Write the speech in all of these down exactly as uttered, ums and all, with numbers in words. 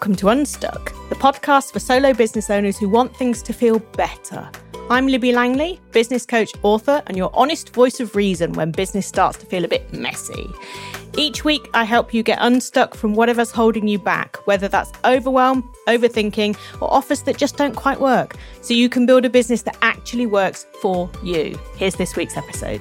welcome to Unstuck, the podcast for solo business owners who want things to feel better. I'm Libby Langley, business coach, author, and your honest voice of reason when business starts to feel a bit messy. Each week, I help you get unstuck from whatever's holding you back, whether that's overwhelm, overthinking, or offers that just don't quite work, so you can build a business that actually works for you. Here's this week's episode.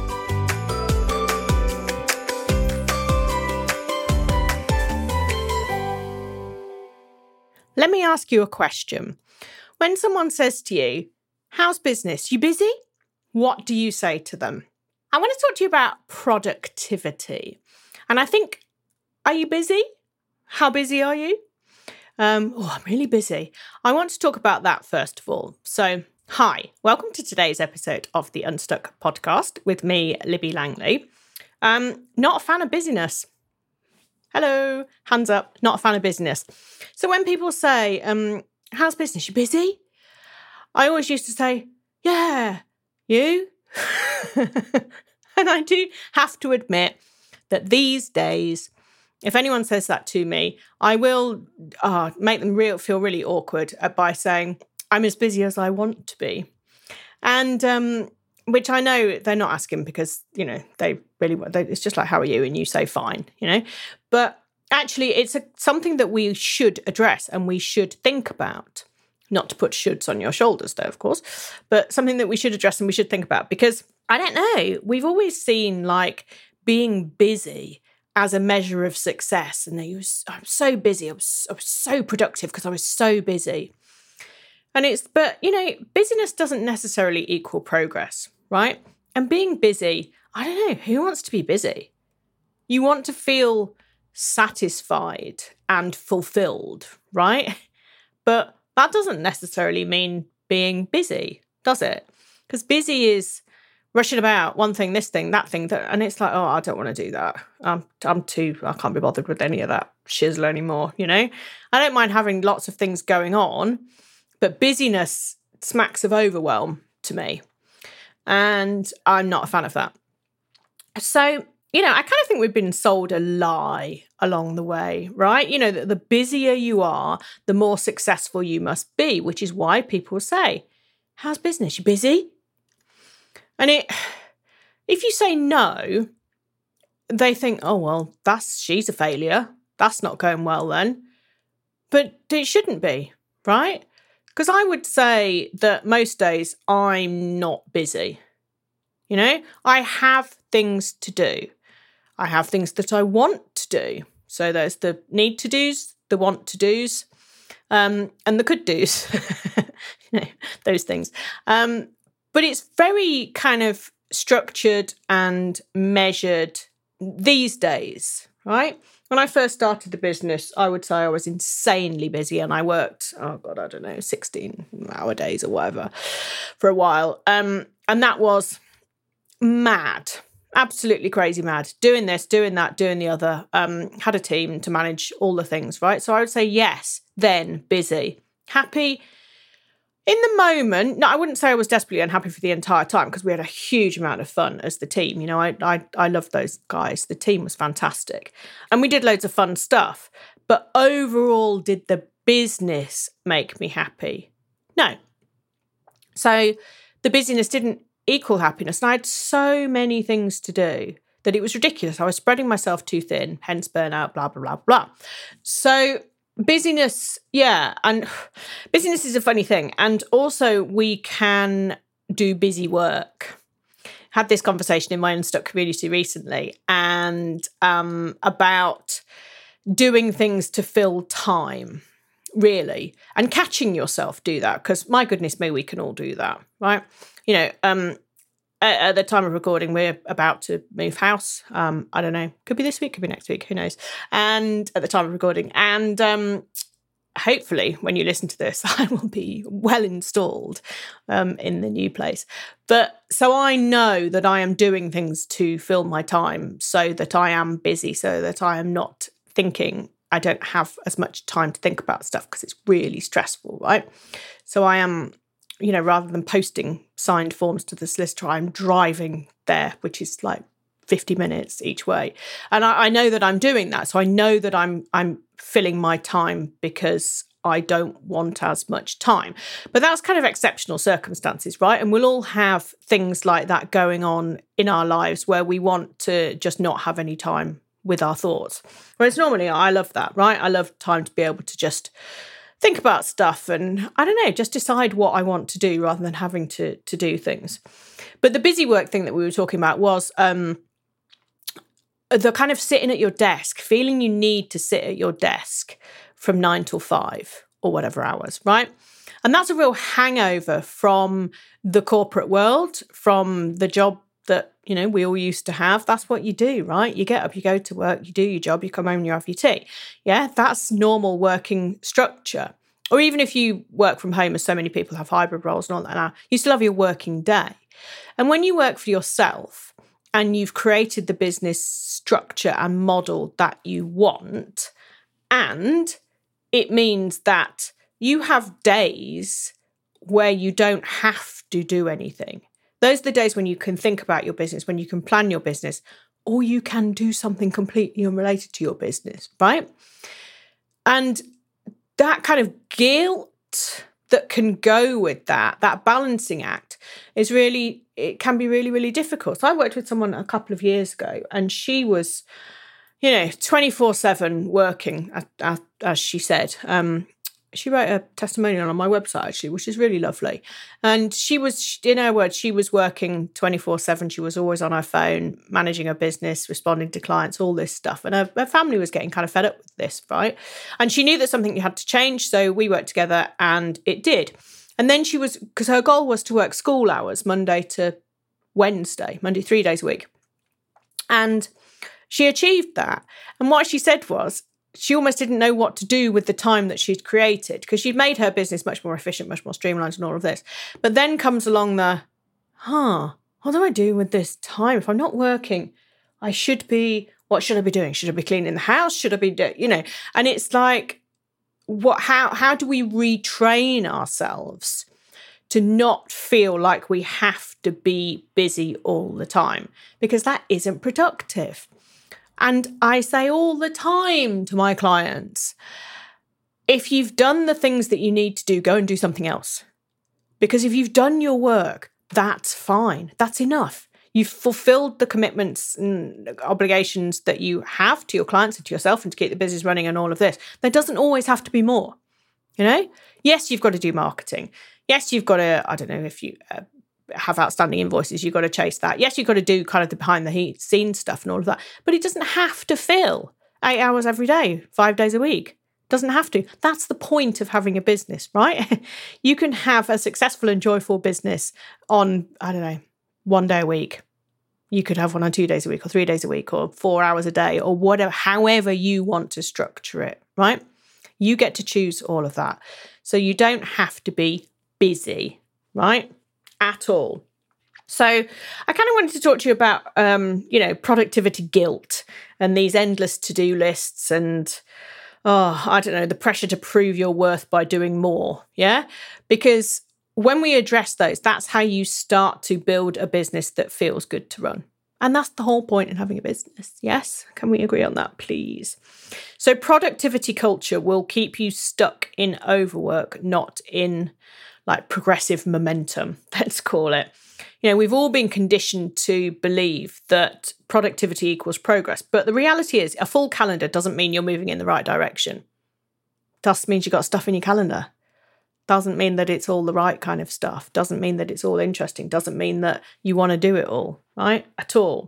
Let me ask you a question. When someone says to you, "How's business? You busy?" What do you say to them? I want to talk to you about productivity. And I think, are you busy? How busy are you? Um, oh, I'm really busy. I want to talk about that first of all. So, hi, welcome to today's episode of the Unstuck podcast with me, Libby Langley. Um, not a fan of busyness. Hello, hands up, not a fan of business. So when people say, um, how's business? You busy? I always used to say, yeah, you? And I do have to admit that these days, if anyone says that to me, I will uh, make them real feel really awkward by saying, I'm as busy as I want to be. And um, which I know they're not asking because, you know, they really want, they, it's just like, how are you? And you say fine, you know, but actually it's a, something that we should address and we should think about. Not to put shoulds on your shoulders, though, of course, but something that we should address and we should think about because I don't know, we've always seen like being busy as a measure of success. And they was, I'm so busy, I was, I was so productive because I was so busy. And it's, but you know, busyness doesn't necessarily equal progress, right? And being busy, I don't know, who wants to be busy? You want to feel satisfied and fulfilled, right? But that doesn't necessarily mean being busy, does it? Because busy is rushing about, one thing, this thing, that thing, that, and it's like, oh, I don't want to do that. I'm, I'm too, I can't be bothered with any of that shizzle anymore, you know? I don't mind having lots of things going on, but busyness smacks of overwhelm to me. And I'm not a fan of that. So, you know, I kind of think we've been sold a lie along the way, right? You know, that the busier you are, the more successful you must be, which is why people say, how's business? You busy? And it, if you say no, they think, oh, well, that's, she's a failure. That's not going well then. But it shouldn't be, right? Because I would say that most days I'm not busy. You know, I have things to do. I have things that I want to do. So there's the need to do's, the want to do's, um, and the could do's, you know, those things. Um, but it's very kind of structured and measured these days, right? When I first started the business, I would say I was insanely busy and I worked, oh God, I don't know, sixteen hour days or whatever for a while. Um, and that was mad. Absolutely crazy mad, doing this, doing that, doing the other, um, had a team to manage all the things, right? So I would say yes, then busy, happy in the moment. No, I wouldn't say I was desperately unhappy for the entire time because we had a huge amount of fun as the team. You know, I, I, I loved those guys. The team was fantastic and we did loads of fun stuff. But overall, did the business make me happy? No. So the busyness didn't equal happiness. And I had so many things to do that it was ridiculous. I was spreading myself too thin, hence burnout, blah, blah, blah, blah. So busyness, yeah. And busyness is a funny thing. And also we can do busy work. Had this conversation in my Unstuck community recently and um, about doing things to fill time, really, and catching yourself do that. Because my goodness me, we can all do that, right? You know, um, at, at the time of recording, we're about to move house. Um, I don't know. Could be this week, could be next week. Who knows? And at the time of recording. And um, hopefully, when you listen to this, I will be well installed um, in the new place. But so I know that I am doing things to fill my time so that I am busy, so that I am not thinking. I don't have as much time to think about stuff because it's really stressful, right? So I am, you know, rather than posting signed forms to the solicitor, I'm driving there, which is like fifty minutes each way. And I, I know that I'm doing that. So I know that I'm I'm filling my time because I don't want as much time. But that's kind of exceptional circumstances, right? And we'll all have things like that going on in our lives where we want to just not have any time with our thoughts. Whereas normally I love that, right? I love time to be able to just think about stuff and, I don't know, just decide what I want to do rather than having to, to do things. But the busy work thing that we were talking about was um, the kind of sitting at your desk, feeling you need to sit at your desk from nine till five or whatever hours, right? And that's a real hangover from the corporate world, from the job that, you know, we all used to have. That's what you do, right? You get up, you go to work, you do your job, you come home and you have your tea. Yeah, that's normal working structure. Or even if you work from home, as so many people have hybrid roles and all that now, you still have your working day. And when you work for yourself and you've created the business structure and model that you want, and it means that you have days where you don't have to do anything. Those are the days when you can think about your business, when you can plan your business, or you can do something completely unrelated to your business, right? And that kind of guilt that can go with that, that balancing act is really, it can be really, really difficult. So I worked with someone a couple of years ago and she was, you know, twenty-four seven working, as, as she said. Um, she wrote a testimonial on my website, actually, which is really lovely. And she was, in her words, she was working twenty-four seven. She was always on her phone, managing her business, responding to clients, all this stuff. And her, her family was getting kind of fed up with this, right? And she knew that something had to change. So we worked together and it did. And then she was, because her goal was to work school hours, Monday to Wednesday, Monday, three days a week. And she achieved that. And what she said was, she almost didn't know what to do with the time that she'd created because she'd made her business much more efficient, much more streamlined and all of this. But then comes along the, huh, what do I do with this time? If I'm not working, I should be, what should I be doing? Should I be cleaning the house? Should I be, do, you know, and it's like, what, how, how do we retrain ourselves to not feel like we have to be busy all the time? Because that isn't productive. And I say all the time to my clients, if you've done the things that you need to do, go and do something else. Because if you've done your work, that's fine. That's enough. You've fulfilled the commitments and obligations that you have to your clients and to yourself and to keep the business running and all of this. There doesn't always have to be more, you know? Yes, you've got to do marketing. Yes, you've got to, I don't know if you... Uh, have outstanding invoices, you've got to chase that. Yes, you've got to do kind of the behind the scenes stuff and all of that, but it doesn't have to fill eight hours every day, five days a week. Doesn't have to. That's the point of having a business, right? You can have a successful and joyful business on, I don't know, one day a week. You could have one on two days a week or three days a week or four hours a day or whatever, however you want to structure it, right? You get to choose all of that. So you don't have to be busy, right? At all. So I kind of wanted to talk to you about, um, you know, productivity guilt and these endless to-do lists and, oh, I don't know, the pressure to prove your worth by doing more. Yeah. Because when we address those, that's how you start to build a business that feels good to run. And that's the whole point in having a business. Yes. Can we agree on that, please? So productivity culture will keep you stuck in overwork, not in like progressive momentum, let's call it. You know, we've all been conditioned to believe that productivity equals progress. But the reality is a full calendar doesn't mean you're moving in the right direction. Just means you've got stuff in your calendar. Doesn't mean that it's all the right kind of stuff. Doesn't mean that it's all interesting. Doesn't mean that you want to do it all, right? At all.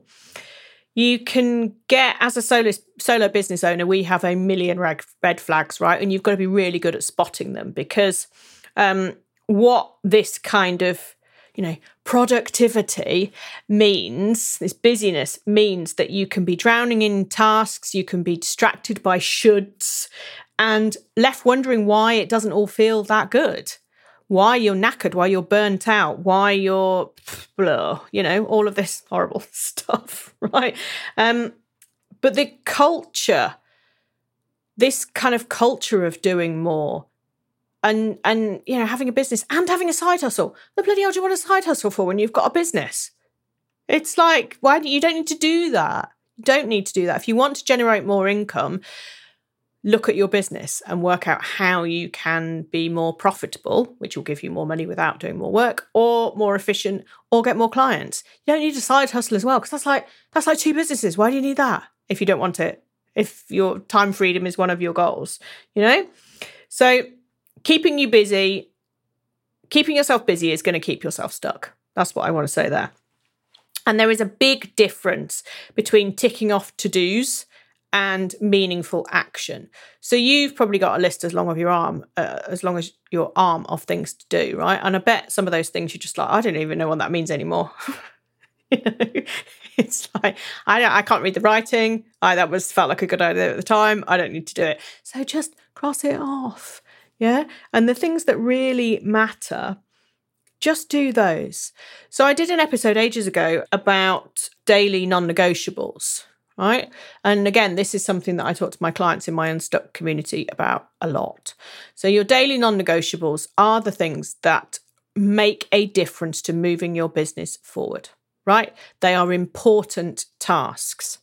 You can get, as a solo, solo business owner, we have a million red flags, right? And you've got to be really good at spotting them because um, what this kind of, you know, productivity means, this busyness means that you can be drowning in tasks, you can be distracted by shoulds and left wondering why it doesn't all feel that good, why you're knackered, why you're burnt out, why you're, blah, you know, all of this horrible stuff, right? Um, but the culture, this kind of culture of doing more, And, and you know, having a business and having a side hustle. The bloody hell do you want a side hustle for when you've got a business? It's like, why do you don't need to do that? You don't need to do that. If you want to generate more income, look at your business and work out how you can be more profitable, which will give you more money without doing more work, or more efficient, or get more clients. You don't need a side hustle as well, because that's like that's like two businesses. Why do you need that if you don't want it? If your time freedom is one of your goals, you know? So keeping you busy, keeping yourself busy is going to keep yourself stuck. That's what I want to say there. And there is a big difference between ticking off to-dos and meaningful action. So you've probably got a list as long as your arm, uh, as long as your arm of things to do, right? And I bet some of those things you're just like, I don't even know what that means anymore. You know, it's like I don't, I can't read the writing. I that was felt like a good idea at the time. I don't need to do it. So just cross it off, yeah. And the things that really matter, just do those. So I did an episode ages ago about daily non-negotiables, right? And again, this is something that I talk to my clients in my Unstuck community about a lot. So your daily non-negotiables are the things that make a difference to moving your business forward, right? They are important tasks.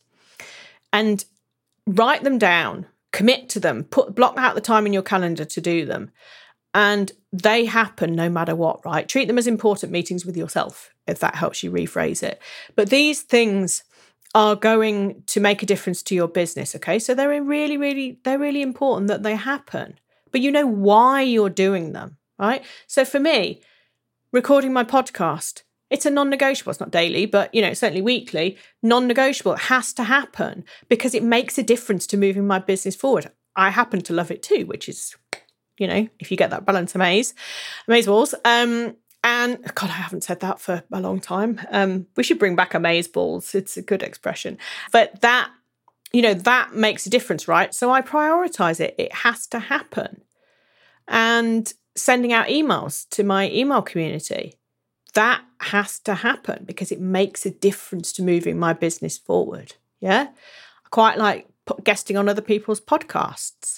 And write them down, commit to them, put block out the time in your calendar to do them. And they happen no matter what, right? Treat them as important meetings with yourself, if that helps you rephrase it. But these things are going to make a difference to your business, okay? So they're really, really, they're really important that they happen. But you know why you're doing them, right? So for me, recording my podcast, it's a non-negotiable. It's not daily, but, you know, certainly weekly, non-negotiable. It has to happen because it makes a difference to moving my business forward. I happen to love it too, which is, you know, if you get that balance, amaze, amaze balls. Um, and God, I haven't said that for a long time. Um, we should bring back amaze balls. It's a good expression. But that, you know, that makes a difference, right? So I prioritize it. It has to happen. And sending out emails to my email community, that has to happen because it makes a difference to moving my business forward. Yeah. I quite like guesting on other people's podcasts.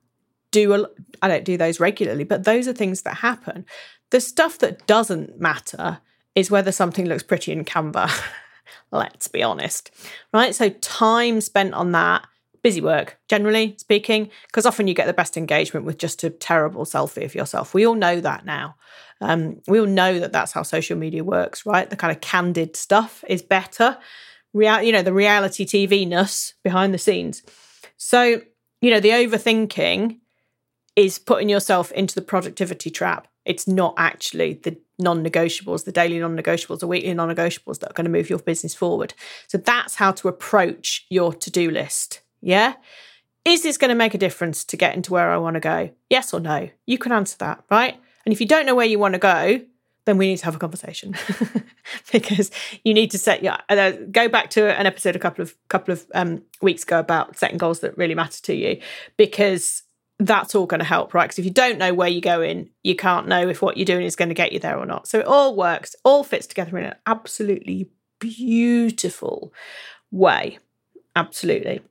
Do a, I don't do those regularly, but those are things that happen. The stuff that doesn't matter is whether something looks pretty in Canva. Let's be honest, right? So time spent on that, busy work, generally speaking, because often you get the best engagement with just a terrible selfie of yourself. We all know that now. Um, we all know that that's how social media works, right? The kind of candid stuff is better. Real, you know, the reality T V-ness behind the scenes. So, you know, the overthinking is putting yourself into the productivity trap. It's not actually the non-negotiables, the daily non-negotiables, the weekly non-negotiables that are going to move your business forward. So that's how to approach your to-do list. Yeah? Is this going to make a difference to getting to where I want to go? Yes or no? You can answer that, right? And if you don't know where you want to go, then we need to have a conversation because you need to set your, uh, go back to an episode a couple of couple of um, weeks ago about setting goals that really matter to you, because that's all going to help, right? Because if you don't know where you're going, you can't know if what you're doing is going to get you there or not. So it all works, all fits together in an absolutely beautiful way. Absolutely.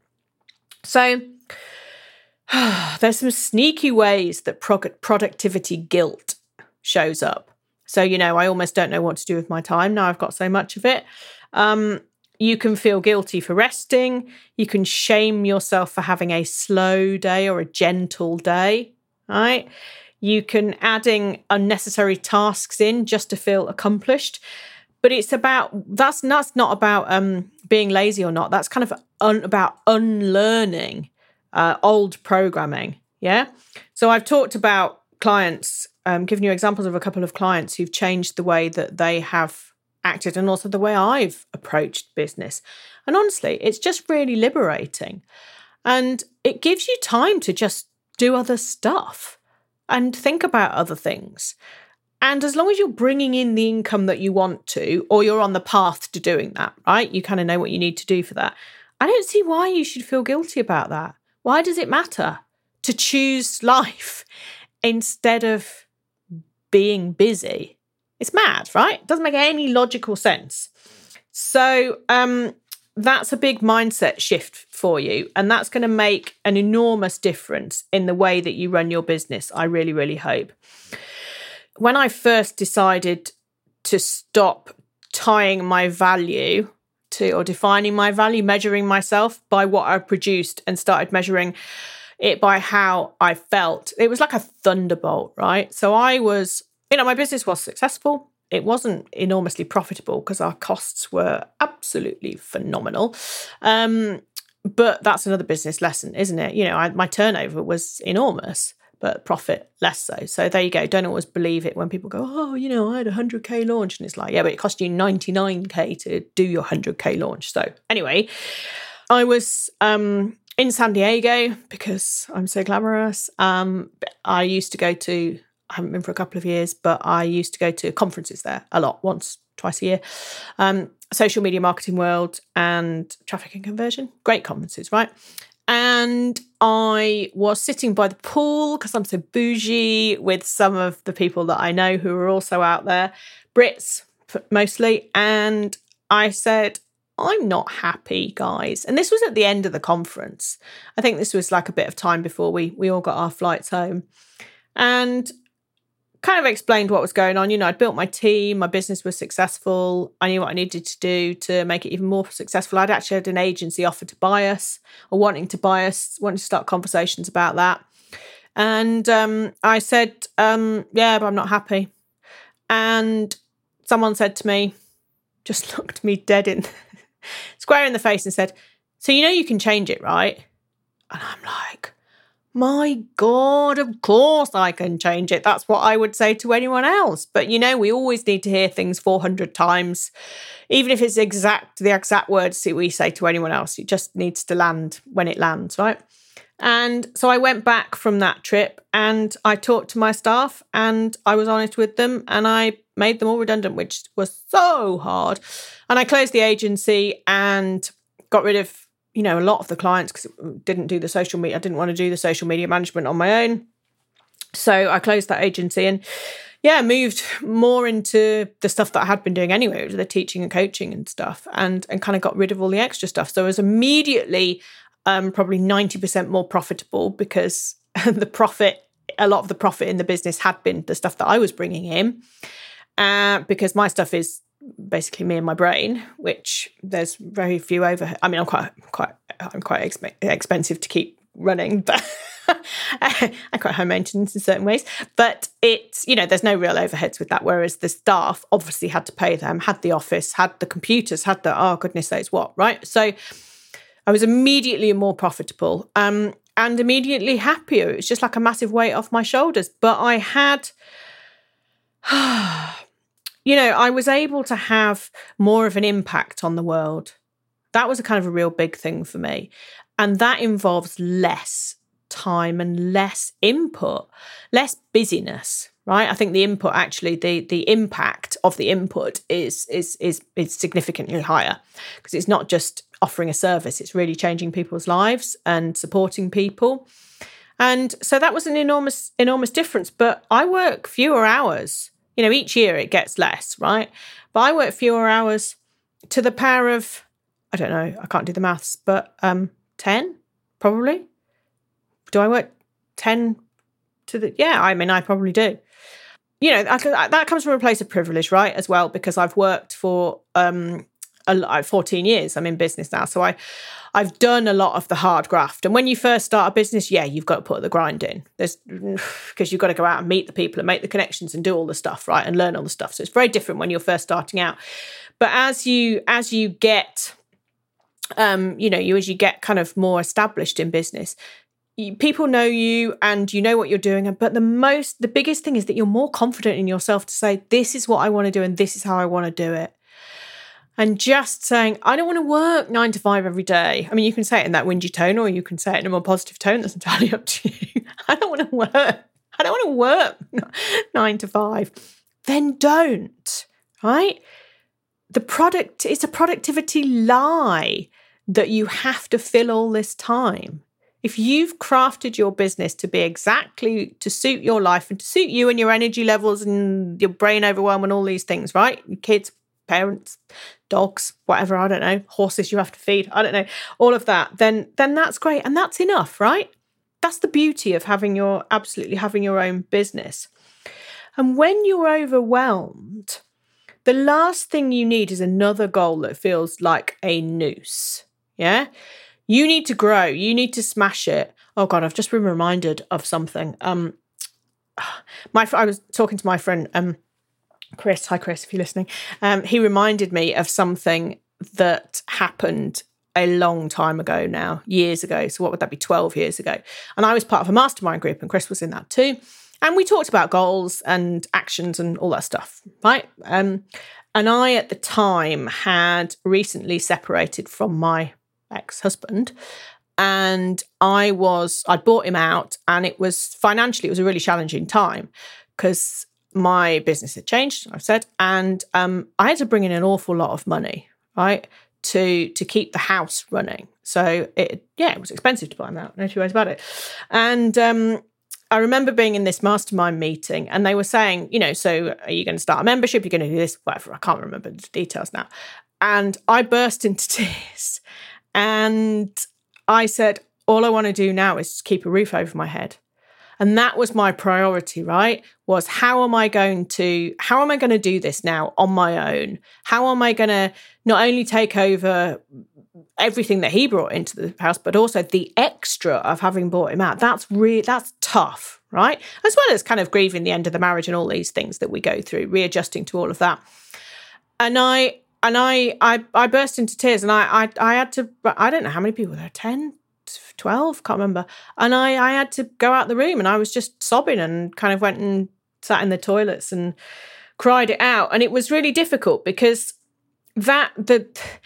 So there's some sneaky ways that pro- productivity guilt shows up. So, you know, I almost don't know what to do with my time now I've got so much of it. Um, you can feel guilty for resting. You can shame yourself for having a slow day or a gentle day, right? You can adding unnecessary tasks in just to feel accomplished. But it's about, that's, that's not about um, being lazy or not. That's kind of un, about unlearning uh, old programming, yeah? So I've talked about clients, um, giving you examples of a couple of clients who've changed the way that they have acted and also the way I've approached business. And honestly, it's just really liberating. And it gives you time to just do other stuff and think about other things. And as long as you're bringing in the income that you want to, or you're on the path to doing that, right? You kind of know what you need to do for that. I don't see why you should feel guilty about that. Why does it matter to choose life instead of being busy? It's mad, right? It doesn't make any logical sense. So um, that's a big mindset shift for you. And that's going to make an enormous difference in the way that you run your business, I really, really hope. When I first decided to stop tying my value to, or defining my value, measuring myself by what I produced, and started measuring, it by how I felt. It was like a thunderbolt, right? So I was, you know, my business was successful. It wasn't enormously profitable because our costs were absolutely phenomenal. Um, but that's another business lesson, isn't it? You know, I, my turnover was enormous, but profit less so. So there you go. Don't always believe it when people go, oh, you know, I had a one hundred K launch. And it's like, yeah, but it cost you ninety-nine K to do your one hundred K launch. So anyway, I was um, in San Diego because I'm so glamorous. Um, I used to go to, I haven't been for a couple of years, but I used to go to conferences there a lot, once, twice a year. Um, Social Media Marketing World and Traffic and Conversion. Great conferences, right? And I was sitting by the pool because I'm so bougie with some of the people that I know who are also out there, Brits mostly. And I said, I'm not happy, guys. And this was at the end of the conference. I think this was like a bit of time before we we all got our flights home. And kind of explained what was going on. You know, I'd built my team, my business was successful. I knew what I needed to do to make it even more successful. I'd actually had an agency offer to buy us, or wanting to buy us, wanting to start conversations about that. And um, I said, um, yeah, but I'm not happy. And someone said to me, just looked me dead in, square in the face and said, so you know you can change it, right? And I'm like, my God, of course I can change it. That's what I would say to anyone else. But, you know, we always need to hear things four hundred times, even if it's exact the exact words that we say to anyone else. It just needs to land when it lands, right? And so I went back from that trip and I talked to my staff and I was honest with them and I made them all redundant, which was so hard. And I closed the agency and got rid of, you know, a lot of the clients because it didn't do the social media. I didn't want to do the social media management on my own. So I closed that agency and yeah, moved more into the stuff that I had been doing anyway, which was the teaching and coaching and stuff, and, and kind of got rid of all the extra stuff. So I was immediately um, probably ninety percent more profitable because the profit, a lot of the profit in the business had been the stuff that I was bringing in, uh, because my stuff is basically me and my brain, which there's very few overhead. I mean, I'm quite, quite, I'm quite exp- expensive to keep running, but I'm quite high maintenance in certain ways. But it's, you know, there's no real overheads with that. Whereas the staff obviously had to pay them, had the office, had the computers, had the, oh goodness knows what, right? So I was immediately more profitable um, and immediately happier. It was just like a massive weight off my shoulders. But I had... you know, I was able to have more of an impact on the world. That was a kind of a real big thing for me. And that involves less time and less input, less busyness, right? I think the input actually, the the impact of the input is is is is significantly higher because it's not just offering a service, it's really changing people's lives and supporting people. And so that was an enormous, enormous difference. But I work fewer hours. You know, each year it gets less, right? But I work fewer hours to the power of, I don't know, I can't do the maths, but um, ten, probably. Do I work ten to the, yeah, I mean, I probably do. You know, I, that comes from a place of privilege, right, as well, because I've worked for um, a, fourteen years. I'm in business now. So I, I've done a lot of the hard graft. And when you first start a business, yeah, you've got to put the grind in. There's because you've got to go out and meet the people and make the connections and do all the stuff, right, and learn all the stuff. So it's very different when you're first starting out. But as you as you get, um, you know, you as you get kind of more established in business, you, people know you and you know what you're doing. But the most, the biggest thing is that you're more confident in yourself to say, this is what I want to do and this is how I want to do it. And just saying, I don't want to work nine to five every day. I mean, you can say it in that whingy tone or you can say it in a more positive tone. That's entirely up to you. I don't want to work. I don't want to work nine to five. Then don't, right? The product, it's a productivity lie that you have to fill all this time. If you've crafted your business to be exactly to suit your life and to suit you and your energy levels and your brain overwhelm and all these things, right? Your kids, parents, dogs, whatever, I don't know, horses you have to feed, I don't know, all of that, then then that's great. And that's enough, right? That's the beauty of having your, absolutely having your own business. And when you're overwhelmed, the last thing you need is another goal that feels like a noose, yeah? You need to grow, you need to smash it. Oh God, I've just been reminded of something. Um, my I was talking to my friend um, Chris. Hi, Chris, if you're listening. Um, he reminded me of something that happened a long time ago now, years ago. So what would that be? twelve years ago. And I was part of a mastermind group, and Chris was in that too. And we talked about goals and actions and all that stuff, right? Um, and I, at the time, had recently separated from my ex-husband. And I was, I'd bought him out, and it was financially, it was a really challenging time because my business had changed, I've said, and um, I had to bring in an awful lot of money, right, to to keep the house running. So it, yeah, it was expensive to buy him out, no two ways about it. And um, I remember being in this mastermind meeting, and they were saying, you know, so are you going to start a membership? You're going to do this, whatever. I can't remember the details now. And I burst into tears, and I said, all I want to do now is keep a roof over my head. And that was my priority, right? Was how am I going to, how am I going to do this now on my own? How am I going to not only take over everything that he brought into the house, but also the extra of having bought him out? That's really, that's tough, right? As well as kind of grieving the end of the marriage and all these things that we go through, readjusting to all of that. And I, and I, I, I burst into tears, and I, I, I had to, I don't know how many people there, ten, twelve, can't remember. And I, I had to go out the room, and I was just sobbing and kind of went and sat in the toilets and cried it out. And it was really difficult because that, the,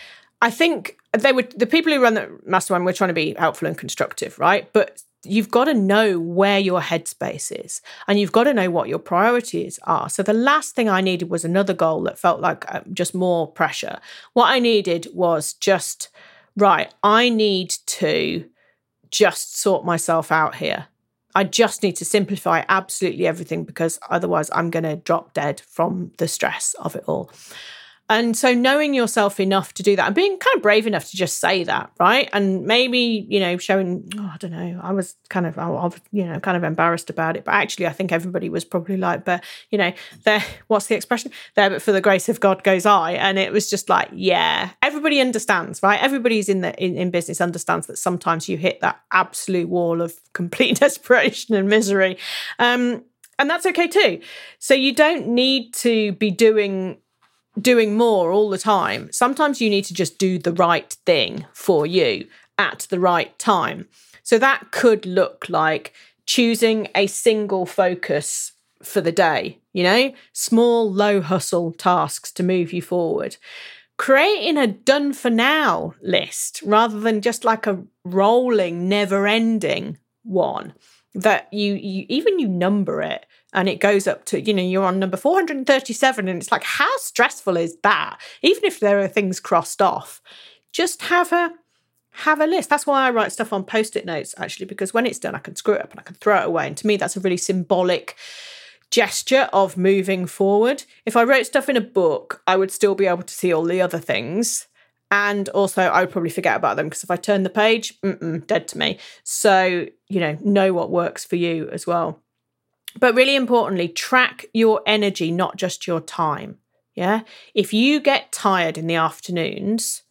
I think they were, the people who run the mastermind were trying to be helpful and constructive, right? But you've got to know where your headspace is, and you've got to know what your priorities are. So the last thing I needed was another goal that felt like just more pressure. What I needed was just, right, I need to just sort myself out here. I just need to simplify absolutely everything, because otherwise I'm going to drop dead from the stress of it all. And so knowing yourself enough to do that, and being kind of brave enough to just say that, right? And maybe, you know, showing, oh, I don't know, I was kind of, I was, you know, kind of embarrassed about it. But actually, I think everybody was probably like, but, you know, there, what's the expression? There, but for the grace of God goes I. And it was just like, yeah, everybody understands, right? Everybody's in the in, in business understands that sometimes you hit that absolute wall of complete desperation and misery. Um, and that's okay too. So you don't need to be doing doing more all the time. Sometimes you need to just do the right thing for you at the right time. So that could look like choosing a single focus for the day, you know, small, low hustle tasks to move you forward. Creating a done for now list rather than just like a rolling, never ending one that you, you even you number it. And it goes up to, you know, you're on number four hundred thirty-seven. And it's like, how stressful is that? Even if there are things crossed off, just have a have a list. That's why I write stuff on Post-it notes, actually, because when it's done, I can screw it up and I can throw it away. And to me, that's a really symbolic gesture of moving forward. If I wrote stuff in a book, I would still be able to see all the other things. And also, I would probably forget about them, because if I turn the page, mm-mm, dead to me. So, you know, know what works for you as well. But really importantly, track your energy, not just your time. Yeah. If you get tired in the afternoons,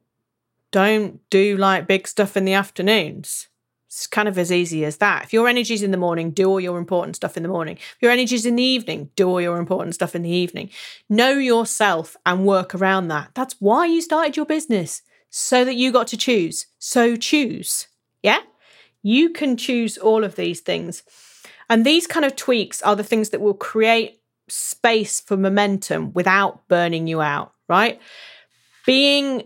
don't do like big stuff in the afternoons. It's kind of as easy as that. If your energy's in the morning, do all your important stuff in the morning. If your energy's in the evening, do all your important stuff in the evening. Know yourself and work around that. That's why you started your business, so that you got to choose. So choose. Yeah. You can choose all of these things. And these kind of tweaks are the things that will create space for momentum without burning you out, right? Being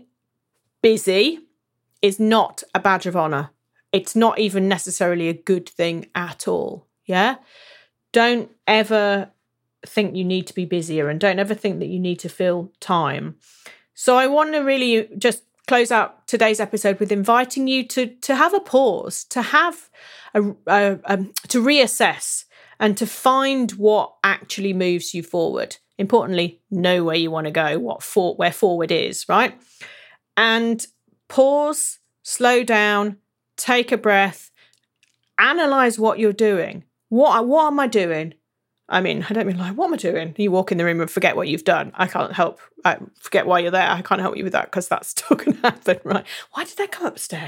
busy is not a badge of honor. It's not even necessarily a good thing at all, yeah? Don't ever think you need to be busier, and don't ever think that you need to fill time. So I want to really just close out today's episode with inviting you to, to have a pause, to have a, a, a to reassess and to find what actually moves you forward. Importantly, know where you want to go, what for, where forward is, right? And pause, slow down, take a breath, analyze what you're doing. What, what am I doing? I mean, I don't mean like, what am I doing? You walk in the room and forget what you've done. I can't help, I forget why you're there. I can't help you with that, because that's still going to happen, right? Why did they come upstairs?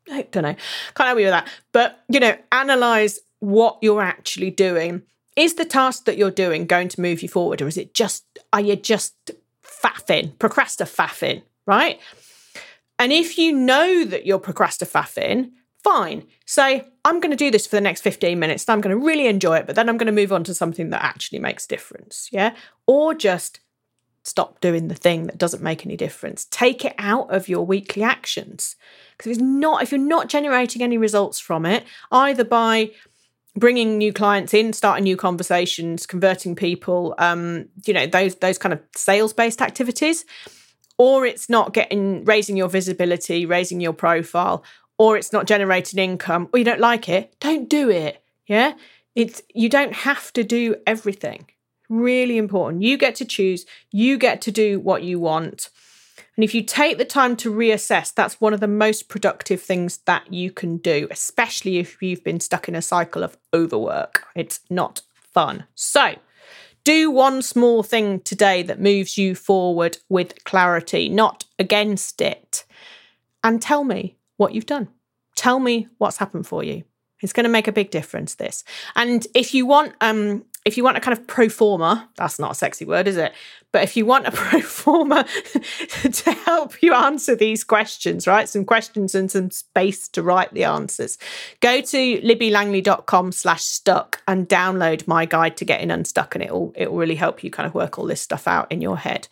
I don't know. Can't help you with that. But, you know, analyze what you're actually doing. Is the task that you're doing going to move you forward, or is it just, are you just faffing, procrastinating, right? And if you know that you're procrastinating, fine. Say, I'm going to do this for the next fifteen minutes and I'm going to really enjoy it, but then I'm going to move on to something that actually makes a difference. Yeah. Or just stop doing the thing that doesn't make any difference. Take it out of your weekly actions. Because if it's not, if you're not generating any results from it, either by bringing new clients in, starting new conversations, converting people, um, you know, those those kind of sales-based activities, or it's not getting raising your visibility, raising your profile, or it's not generating income, or you don't like it, don't do it. Yeah, it's you don't have to do everything. Really important. You get to choose. You get to do what you want. And if you take the time to reassess, that's one of the most productive things that you can do, especially if you've been stuck in a cycle of overwork. It's not fun. So do one small thing today that moves you forward with clarity, not against it. And tell me what you've done. Tell me what's happened for you. It's going to make a big difference, this. And if you want, um, if you want a kind of pro forma, that's not a sexy word, is it? But if you want a pro forma to help you answer these questions, right? Some questions and some space to write the answers. Go to libbylangley.com slash stuck and download my guide to getting unstuck, and it'll it'll really help you kind of work all this stuff out in your head.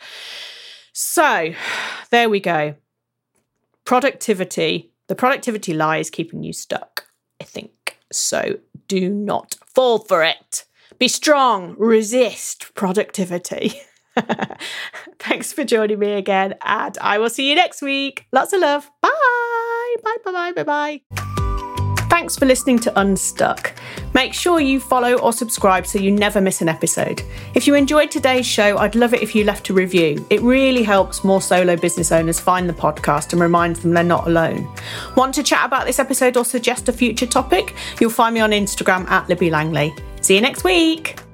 So there we go. Productivity. The productivity lie is keeping you stuck, I think. So do not fall for it. Be strong, resist productivity. Thanks for joining me again, and I will see you next week. Lots of love. Bye. Bye, bye, bye, bye, bye. Thanks for listening to Unstuck. Make sure you follow or subscribe so you never miss an episode. If you enjoyed today's show, I'd love it if you left a review. It really helps more solo business owners find the podcast and reminds them they're not alone. Want to chat about this episode or suggest a future topic? You'll find me on Instagram at Libby Langley. See you next week.